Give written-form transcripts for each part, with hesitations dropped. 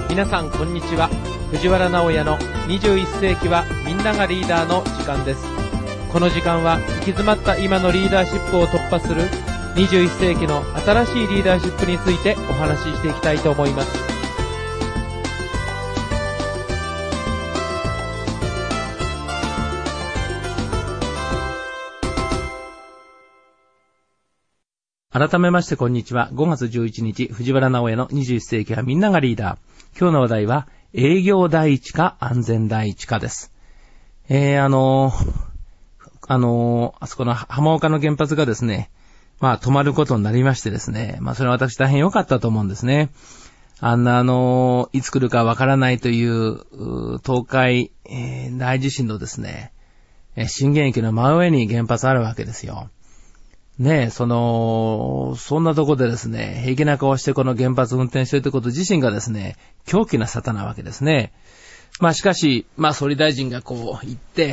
皆さんこんにちは。藤原直也の21世紀はみんながリーダーの時間です。この時間は行き詰まった今のリーダーシップを突破する21世紀の新しいリーダーシップについてお話ししていきたいと思います。 改めましてこんにちは。5月11日、藤原直也の21世紀はみんながリーダー。今日の話題は、営業第一か安全第一かです。あそこの浜岡の原発がですね、止まることになりましてですね、それは私大変良かったと思うんですね。いつ来るかわからないという、東海、大地震のですね、震源域の真上に原発あるわけですよ。ねえ、そんなとこでですね、平気な顔してこの原発運転しているということ自身がですね、狂気な沙汰なわけですね。しかし、総理大臣がこう言って、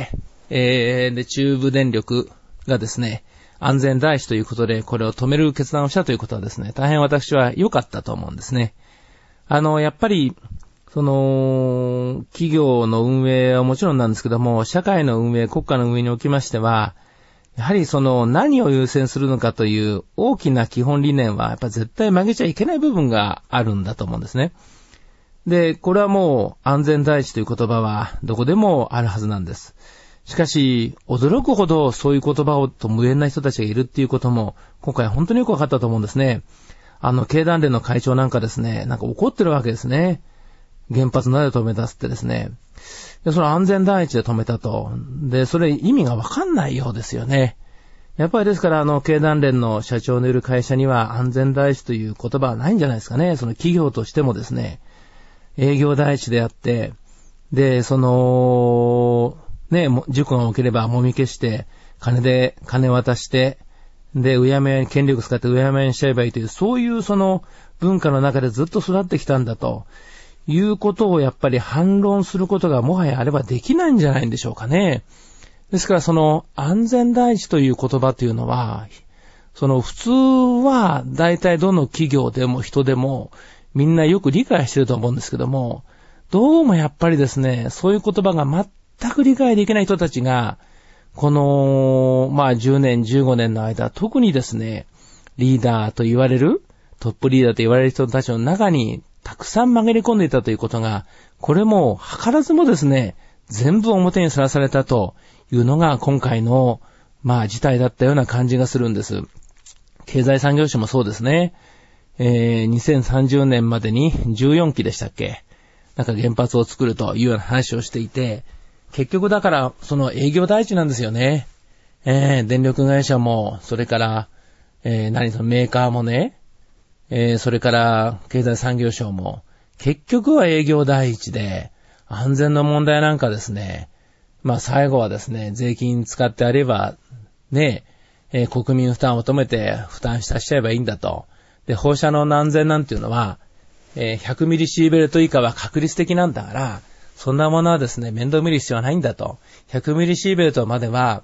で、中部電力がですね、安全第一ということで、これを止める決断をしたということはですね、大変私は良かったと思うんですね。やっぱり、企業の運営はもちろんなんですけども、社会の運営、国家の運営におきましては、やはり何を優先するのかという大きな基本理念はやっぱ絶対曲げちゃいけない部分があるんだと思うんですね。で、これはもう安全第一という言葉はどこでもあるはずなんです。しかし、驚くほどそういう言葉をと無縁な人たちがいるっていうことも今回本当によく分かったと思うんですね。経団連の会長なんかですね、怒ってるわけですね。原発なぜ止めたってですね。で、その安全第一で止めたと。で、それ意味がわかんないようですよね。やっぱりですから、経団連の社長のいる会社には安全第一という言葉はないんじゃないですかね。企業としてもですね、営業第一であって、で、事故が起きればもみ消して、金渡して、で、権力使ってうやむやにしちゃえばいいという、そういう文化の中でずっと育ってきたんだと。いうことをやっぱり反論することがもはやあればできないんじゃないんでしょうかね。ですから安全第一という言葉というのは、普通は大体どの企業でも人でもみんなよく理解してると思うんですけども、どうもやっぱりですね、そういう言葉が全く理解できない人たちが、この、10年、15年の間、特にですね、リーダーと言われる、トップリーダーと言われる人たちの中に、たくさん紛れ込んでいたということが、これも図らずもですね、全部表にさらされたというのが今回の、事態だったような感じがするんです。経済産業省もそうですね。2030年までに14基でしたっけ？原発を作るというような話をしていて、結局だから営業第一なんですよね。電力会社も、それから、メーカーもね、それから経済産業省も結局は営業第一で安全の問題なんかですね、最後はですね、税金使ってあればね、国民負担を求めて負担しちゃえばいいんだと。で、放射能の安全なんていうのは、100ミリシーベルト以下は確率的なんだから、そんなものはですね、面倒見る必要はないんだと。100ミリシーベルトまでは、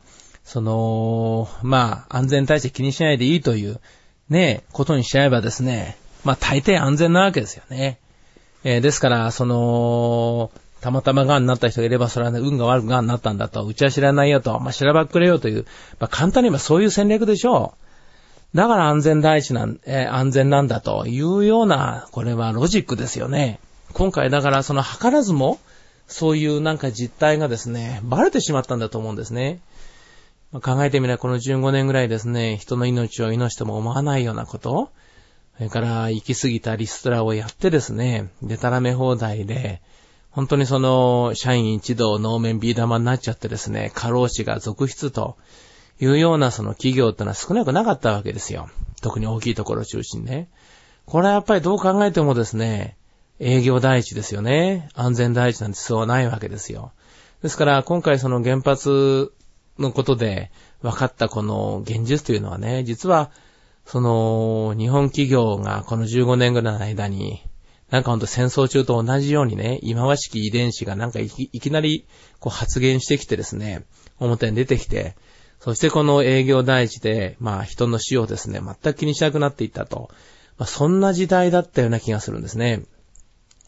安全対策気にしないでいいという、ことにしちゃえばですね、大抵安全なわけですよね。ですから、たまたま癌になった人がいれば、それはね、運が悪く癌になったんだと、うちは知らないよと、しらばっくれよという、簡単に言えばそういう戦略でしょう。だから安全なんだというような、これはロジックですよね。今回だから図らずも、そういう実態がですね、バレてしまったんだと思うんですね。考えてみればこの15年ぐらいですね、人の命を命とも思わないようなこと、それから行き過ぎたリストラをやってですね、でたらめ放題で、本当に社員一同能面ビー玉になっちゃってですね、過労死が続出というような企業ってのは少なくなかったわけですよ。特に大きいところを中心にね。これはやっぱりどう考えてもですね、営業第一ですよね。安全第一なんてそうはないわけですよ。ですから今回原発のことで分かったこの現実というのはね、実は日本企業がこの15年ぐらいの間にほんと戦争中と同じようにね、忌まわしき遺伝子がいきなり発現してきてですね、表に出てきて、そしてこの営業第一で人の死をですね、全く気にしなくなっていったと、そんな時代だったような気がするんですね。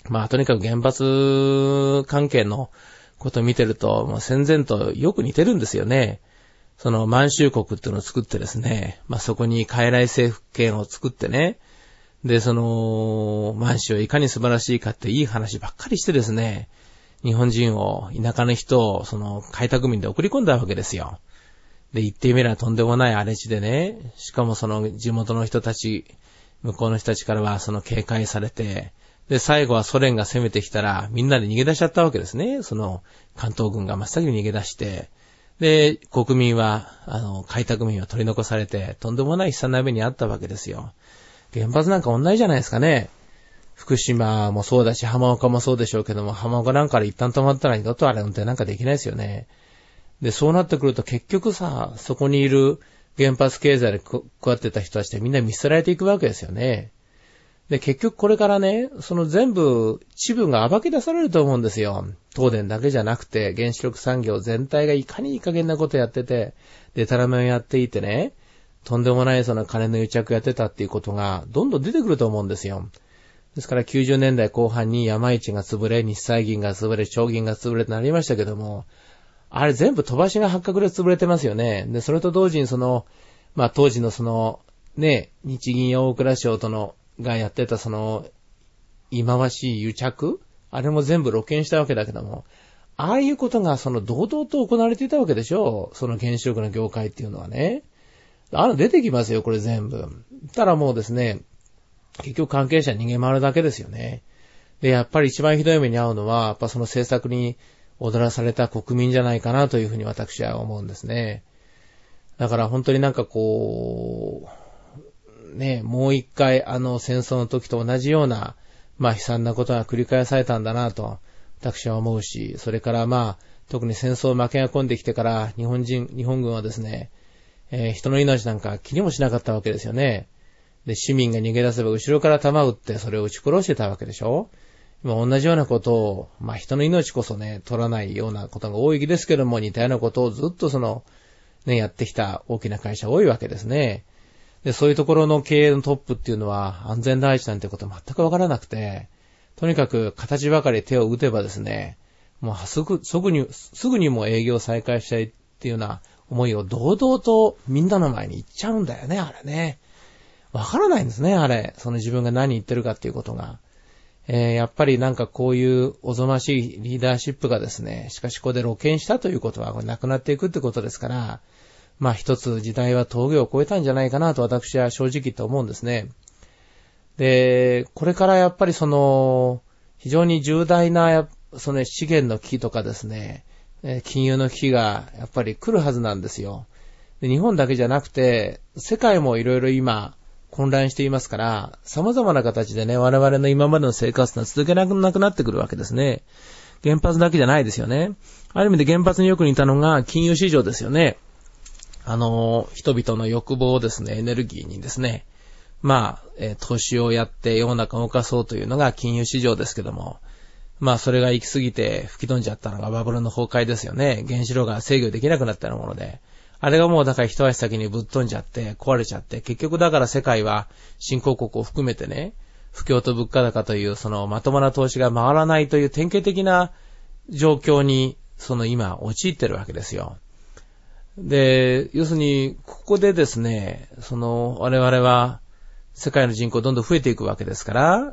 まあとにかく原発関係のことを見てると、もう戦前とよく似てるんですよね。その満州国っていうのを作ってですね、まあそこに傀儡政権を作ってね、で、その満州いかに素晴らしいかっていい話ばっかりしてですね、日本人を、田舎の人をその開拓民で送り込んだわけですよ。で、言ってみればとんでもない荒れ地でね、しかもその地元の人たち、向こうの人たちからはその警戒されて、で、最後はソ連が攻めてきたらみんなで逃げ出しちゃったわけですね。その関東軍が真っ先に逃げ出して、で、国民は、開拓民は取り残されて、とんでもない悲惨な目にあったわけですよ。原発なんか同じじゃないですかね。福島もそうだし、浜岡もそうでしょうけども、浜岡なんかで一旦止まったら二度とあれ運転なんかできないですよね。で、そうなってくると結局さ、そこにいる原発経済で加わってた人たちってみんな見捨てられていくわけですよね。で、結局これからね、その全部、地分が暴き出されると思うんですよ。東電だけじゃなくて、原子力産業全体がいかにいい加減なことやってて、でたらめをやっていてね、とんでもないその金の癒着やってたっていうことが、どんどん出てくると思うんですよ。ですから90年代後半に山一が潰れ、日西銀が潰れ、長銀が潰れとなりましたけども、あれ全部飛ばしが八角で潰れてますよね。で、それと同時にその、まあ当時のその、ね、日銀や大蔵省との、がやってたその、忌まわしい癒着、あれも全部露見したわけだけども、ああいうことがその堂々と行われていたわけでしょう。その原子力の業界っていうのはね。出てきますよ、これ全部。たらもうですね、結局関係者逃げ回るだけですよね。で、やっぱり一番ひどい目に遭うのは、やっぱその政策に踊らされた国民じゃないかなというふうに私は思うんですね。だから本当になんかこう、ね、もう一回戦争の時と同じような、まあ悲惨なことが繰り返されたんだなと、私は思うし、それからまあ、特に戦争を負けが込んできてから日本軍はですね、人の命なんか気にもしなかったわけですよね。で、市民が逃げ出せば後ろから弾を撃ってそれを撃ち殺してたわけでしょ。今同じようなことを、まあ人の命こそね、取らないようなことが多いですけども、似たようなことをずっとね、やってきた大きな会社多いわけですね。で、そういうところの経営のトップっていうのは安全第一なんてこと全くわからなくて、とにかく形ばかり手を打てばですね、もうすぐにもう営業再開したいっていうような思いを堂々とみんなの前に言っちゃうんだよね、あれね。わからないんですね、あれ。その自分が何言ってるかっていうことが。やっぱりなんかこういうおぞましいリーダーシップがですね、しかしここで露見したということはなくなっていくってことですから、まあ一つ時代は峠を越えたんじゃないかなと私は正直言って思うんですね。で、これからやっぱり非常に重大な資源の危機とかですね、金融の危機がやっぱり来るはずなんですよ。で、日本だけじゃなくて、世界もいろいろ今混乱していますから、様々な形でね、我々の今までの生活が続けなくなってくるわけですね。原発だけじゃないですよね。ある意味で原発によく似たのが金融市場ですよね。人々の欲望をですね、エネルギーにですね、まあ、投資をやって世の中を動かそうというのが金融市場ですけども、まあそれが行き過ぎて吹き飛んじゃったのがバブルの崩壊ですよね。原子炉が制御できなくなったようなもので、あれがもうだから一足先にぶっ飛んじゃって壊れちゃって、結局だから世界は新興国を含めてね、不況と物価高というまともな投資が回らないという典型的な状況に今陥ってるわけですよ。で、要するにここでですね、我々は世界の人口どんどん増えていくわけですから、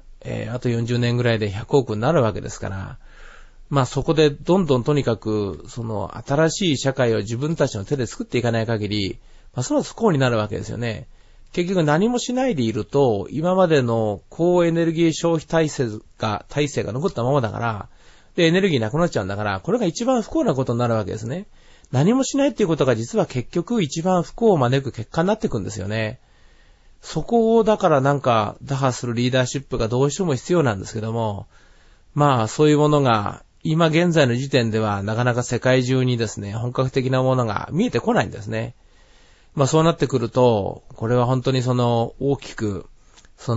あと40年ぐらいで100億になるわけですから、まあそこでどんどんとにかく新しい社会を自分たちの手で作っていかない限り、ますます不幸になるわけですよね。結局何もしないでいると、今までの高エネルギー消費体制が残ったままだから、でエネルギーなくなっちゃうんだから、これが一番不幸なことになるわけですね。何もしないっていうことが実は結局一番不幸を招く結果になっていくんですよね。そこをだからなんか打破するリーダーシップがどうしても必要なんですけども、まあそういうものが今現在の時点ではなかなか世界中にですね、本格的なものが見えてこないんですね。まあそうなってくると、これは本当に大きく、我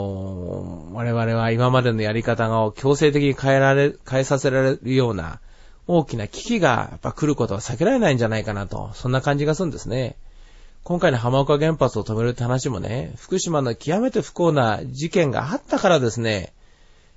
々は今までのやり方を強制的に変えさせられるような大きな危機がやっぱ来ることは避けられないんじゃないかなと、そんな感じがするんですね。今回の浜岡原発を止めるって話もね、福島の極めて不幸な事件があったからですね、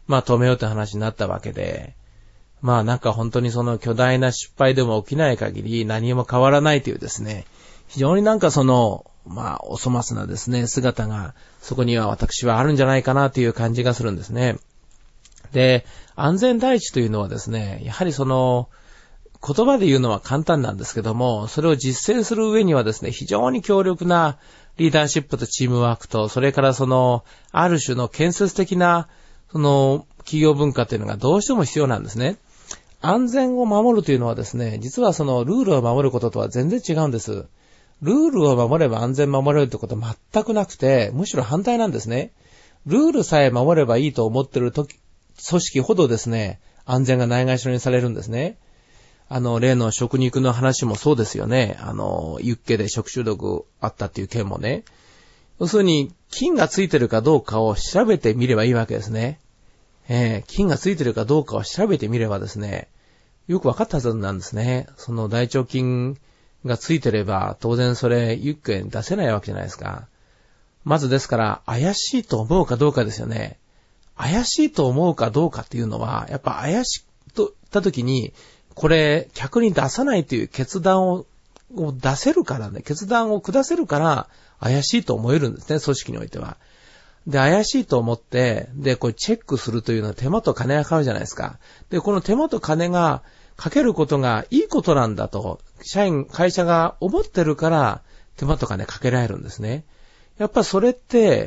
止めようって話になったわけで、なんか本当にその巨大な失敗でも起きない限り何も変わらないというですね、非常になんかその、お粗末なですね、姿が、そこには私はあるんじゃないかなという感じがするんですね。で、安全第一というのはですね、やはりその、言葉で言うのは簡単なんですけども、それを実践する上にはですね、非常に強力なリーダーシップとチームワークと、それからその、ある種の建設的な、その、企業文化というのがどうしても必要なんですね。安全を守るというのはですね、実はそのルールを守ることとは全然違うんです。ルールを守れば安全守れるってことは全くなくて、むしろ反対なんですね。ルールさえ守ればいいと思っている組織ほどですね、安全がないがしろにされるんですね。例の食肉の話もそうですよね。ユッケで食中毒あったっていう件もね。要するに、菌がついてるかどうかを調べてみればいいわけですね。菌がついてるかどうかを調べてみればですね、よくわかったはずなんですね。その大腸菌がついてれば、当然それ、ユッケに出せないわけじゃないですか。まずですから、怪しいと思うかどうかですよね。怪しいと思うかどうかっていうのは、やっぱ怪しいと言ったときに、これ、客に出さないという決断を出せるからね、決断を下せるから、怪しいと思えるんですね、組織においては。で、怪しいと思って、で、これチェックするというのは手間と金がかかるじゃないですか。で、この手間と金がかけることがいいことなんだと、会社が思ってるから、手間と金かけられるんですね。やっぱりそれって、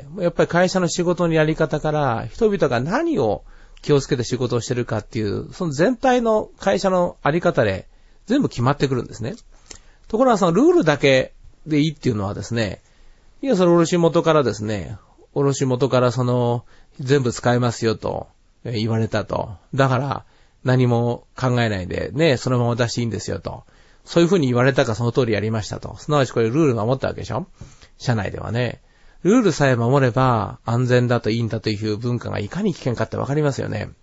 やっぱり会社の仕事のやり方から、人々が何を気をつけて仕事をしてるかっていう、その全体の会社のあり方で全部決まってくるんですね。ところがそのルールだけでいいっていうのはですね、いや、その卸元からですね、その全部使えますよと言われたと。だから何も考えないでね、そのまま出していいんですよと。そういうふうに言われたかその通りやりましたと。すなわちこれルール守ったわけでしょ？社内ではね。ルールさえ守れば安全だといいんだという文化がいかに危険かってわかりますよね。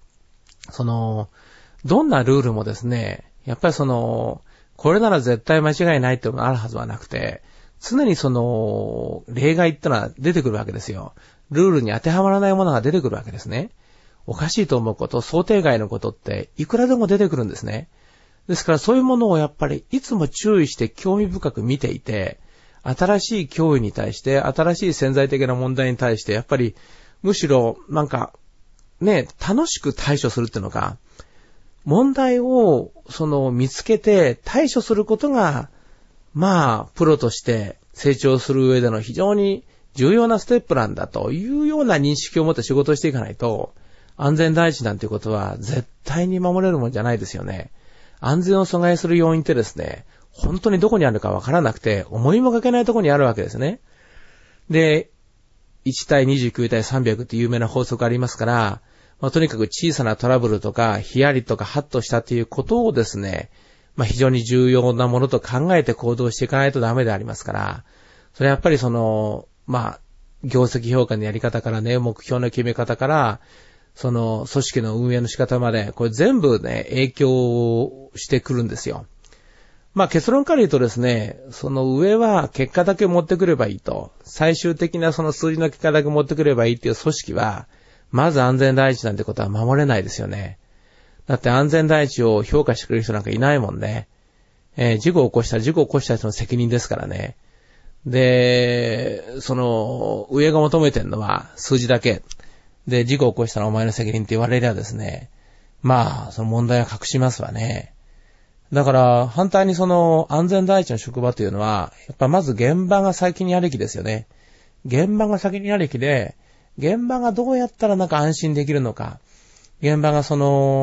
どんなルールもですね、やっぱりこれなら絶対間違いないっていうのがあるはずはなくて、常に例外ってのは出てくるわけですよ。ルールに当てはまらないものが出てくるわけですね。おかしいと思うこと、想定外のことっていくらでも出てくるんですね。ですからそういうものをやっぱりいつも注意して興味深く見ていて、新しい脅威に対して、新しい潜在的な問題に対して、やっぱりむしろなんかね、楽しく対処するっていうのか、問題を見つけて対処することが、プロとして成長する上での非常に重要なステップなんだというような認識を持って仕事をしていかないと、安全第一なんていうことは絶対に守れるもんじゃないですよね。安全を阻害する要因ってですね、本当にどこにあるかわからなくて、思いもかけないところにあるわけですね。で、1対29対300っていう有名な法則ありますから、とにかく小さなトラブルとか、ヒヤリとかハッとしたということをですね、非常に重要なものと考えて行動していかないとダメでありますから、それはやっぱり業績評価のやり方からね、目標の決め方から、組織の運営の仕方まで、これ全部ね、影響してくるんですよ。結論から言うとですね、その上は結果だけ持ってくればいいと、最終的なその数字の結果だけ持ってくればいいっていう組織は、まず安全第一なんてことは守れないですよね。だって安全第一を評価してくれる人なんかいないもんね。事故を起こした人の責任ですからね。で、上が求めてるのは数字だけ。で、事故を起こしたのはお前の責任って言われりゃですね。その問題は隠しますわね。だから、反対に安全第一の職場というのは、やっぱまず現場が先にありきですよね。現場が先にありきで、現場がどうやったら安心できるのか。現場が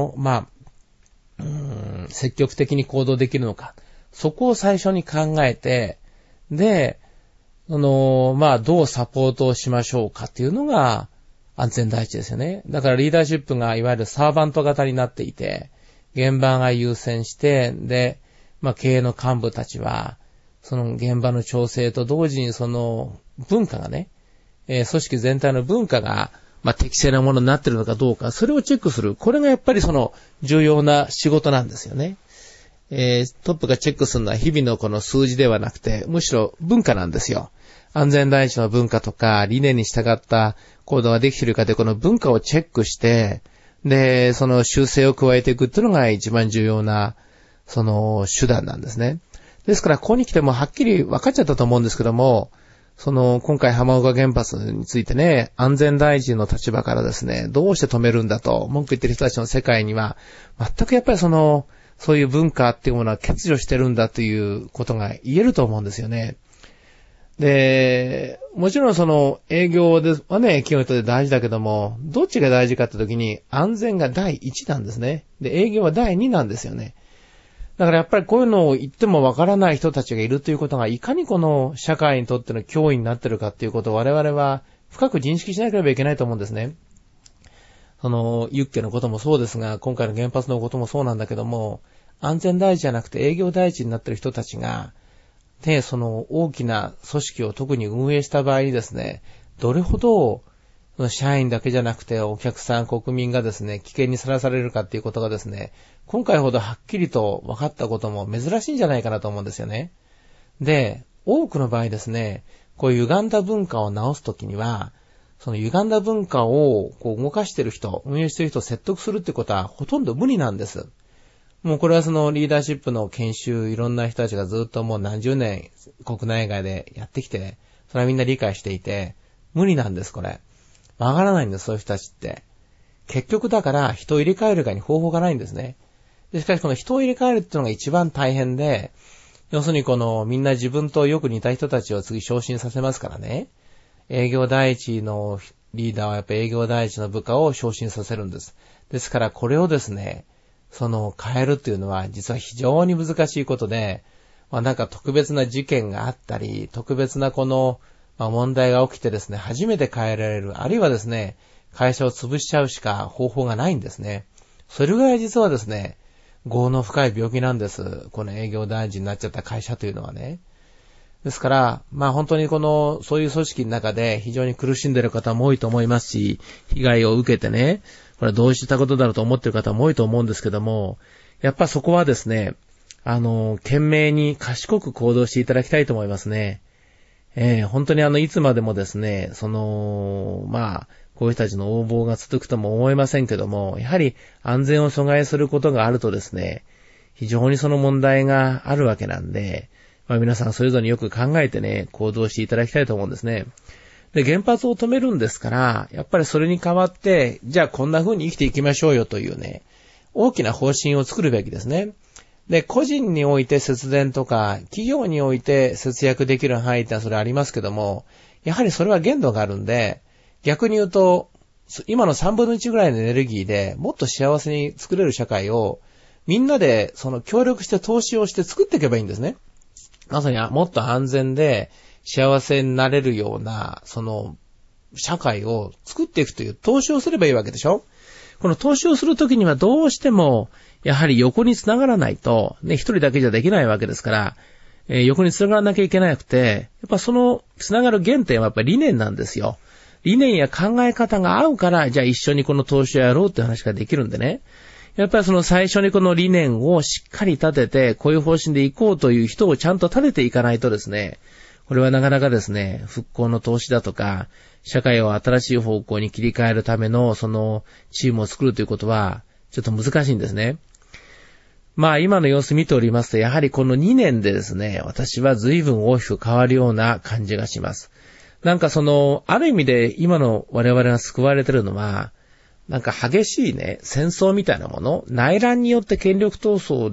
積極的に行動できるのか。そこを最初に考えて、で、どうサポートをしましょうかっていうのが安全第一ですよね。だからリーダーシップがいわゆるサーバント型になっていて、現場が優先して、で、経営の幹部たちは、現場の調整と同時に文化がね、組織全体の文化が、適正なものになっているのかどうか、それをチェックする。これがやっぱり重要な仕事なんですよね。トップがチェックするのは日々のこの数字ではなくて、むしろ文化なんですよ。安全第一の文化とか理念に従った行動ができているかで、この文化をチェックして、 で、その修正を加えていくっていうのが一番重要な、その手段なんですね。ですから、ここに来てもはっきり分かっちゃったと思うんですけども、今回浜岡原発についてね、安全大臣の立場からですね、どうして止めるんだと文句言ってる人たちの世界には、全くやっぱりそういう文化っていうものは欠如してるんだということが言えると思うんですよね。で、もちろん営業はね、企業にとって大事だけども、どっちが大事かって時に安全が第一なんですね。で、営業は第二なんですよね。だからやっぱりこういうのを言ってもわからない人たちがいるということがいかにこの社会にとっての脅威になっているかっていうことを我々は深く認識しなければいけないと思うんですね。ユッケのこともそうですが、今回の原発のこともそうなんだけども、安全第一じゃなくて営業第一になっている人たちが、で、大きな組織を特に運営した場合にですね、どれほど社員だけじゃなくてお客さん、国民がですね、危険にさらされるかっていうことがですね、今回ほどはっきりと分かったことも珍しいんじゃないかなと思うんですよね。で、多くの場合ですね、こういう歪んだ文化を直すときには、その歪んだ文化をこう動かしている人、運営している人を説得するってことはほとんど無理なんです。もうこれはリーダーシップの研修、いろんな人たちがずっともう何十年国内外でやってきて、それはみんな理解していて、無理なんです、これ。わからないんです、そういう人たちって。結局だから人を入れ替えるかに方法がないんですね。でしかしこの人を入れ替えるっていうのが一番大変で、要するにみんな自分とよく似た人たちを次昇進させますからね。営業第一のリーダーはやっぱり営業第一の部下を昇進させるんです。ですからこれをですね、変えるっていうのは実は非常に難しいことで、なんか特別な事件があったり、特別な問題が起きてですね、初めて変えられる。あるいはですね、会社を潰しちゃうしか方法がないんですね。それぐらい実はですね、業の深い病気なんです。この営業大臣になっちゃった会社というのはね。ですから、本当にそういう組織の中で非常に苦しんでいる方も多いと思いますし、被害を受けてね、これはどうしたことだろうと思っている方も多いと思うんですけども、やっぱそこはですね、懸命に賢く行動していただきたいと思いますね。本当にいつまでもですね、こういう人たちの横暴が続くとも思えませんけども、やはり安全を阻害することがあるとですね、非常にその問題があるわけなんで、皆さんそれぞれによく考えてね、行動していただきたいと思うんですね。で、原発を止めるんですから、やっぱりそれに代わって、じゃあこんな風に生きていきましょうよというね、大きな方針を作るべきですね。で、個人において節電とか、企業において節約できる範囲ってのはそれありますけども、やはりそれは限度があるんで、逆に言うと、今の3分の1ぐらいのエネルギーでもっと幸せに作れる社会を、みんなで協力して投資をして作っていけばいいんですね。まさにもっと安全で幸せになれるような、社会を作っていくという投資をすればいいわけでしょ？この投資をするときにはどうしても、やはり横に繋がらないと、ね、一人だけじゃできないわけですから、横に繋がらなきゃいけなくて、やっぱ繋がる原点はやっぱり理念なんですよ。理念や考え方が合うから、じゃあ一緒にこの投資をやろうって話ができるんでね。やっぱり最初にこの理念をしっかり立てて、こういう方針でいこうという人をちゃんと立てていかないとですね、これはなかなかですね、復興の投資だとか、社会を新しい方向に切り替えるためのチームを作るということは、ちょっと難しいんですね。今の様子見ておりますと、やはりこの2年でですね、私は随分大きく変わるような感じがします。なんかある意味で今の我々が救われているのは、なんか激しいね、戦争みたいなもの、内乱による権力闘争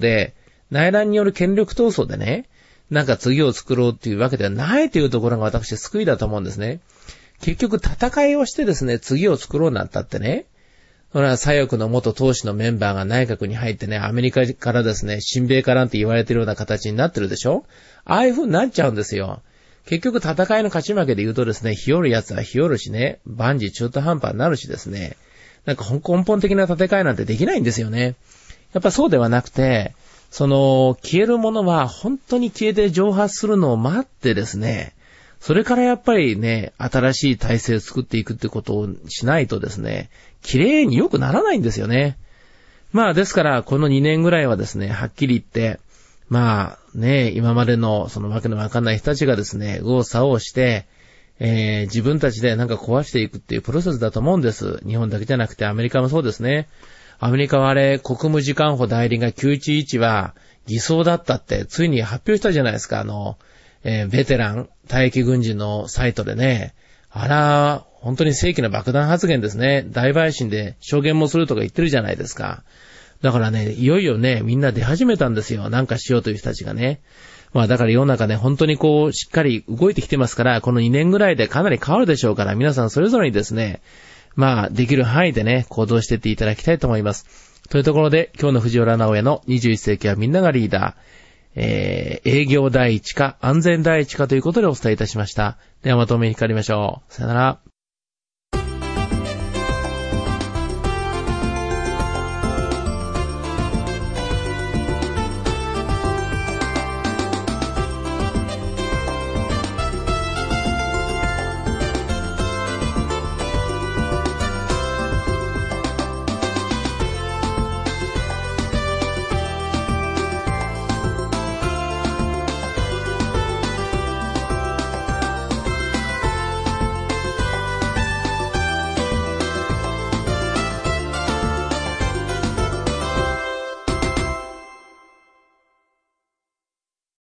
でね、なんか次を作ろうっていうわけではないというところが私救いだと思うんですね。結局戦いをしてですね、次を作ろうなんたってね、それは左翼の元党首のメンバーが内閣に入ってね、アメリカからですね、親米からって言われているような形になってるでしょ？ああいう風になっちゃうんですよ。結局戦いの勝ち負けで言うとですね、日和る奴は日和るしね、万事中途半端になるしですね、なんか根本的な戦いなんてできないんですよね。やっぱそうではなくて、消えるものは本当に消えて蒸発するのを待ってですね、それからやっぱりね、新しい体制を作っていくってことをしないとですね、綺麗に良くならないんですよね。ですからこの2年ぐらいはですね、はっきり言って、今までのわけのわかんない人たちがですね、右往左往して、 自分たちでなんか壊していくっていうプロセスだと思うんです。日本だけじゃなくてアメリカもそうですね。アメリカは国務次官補代理が911は偽装だったってついに発表したじゃないですか。ベテラン退役軍人のサイトでね。本当に正規な爆弾発言ですね。大陪審で証言もするとか言ってるじゃないですか。だからね、いよいよね、みんな出始めたんですよ。なんかしようという人たちがね。だから世の中ね、本当にしっかり動いてきてますから、この2年ぐらいでかなり変わるでしょうから、皆さんそれぞれにですね、できる範囲でね、行動していっていただきたいと思います。というところで、今日の藤原直也の21世紀はみんながリーダー、営業第一か、安全第一かということでお伝えいたしました。ではまたお目にかかりましょう。さよなら。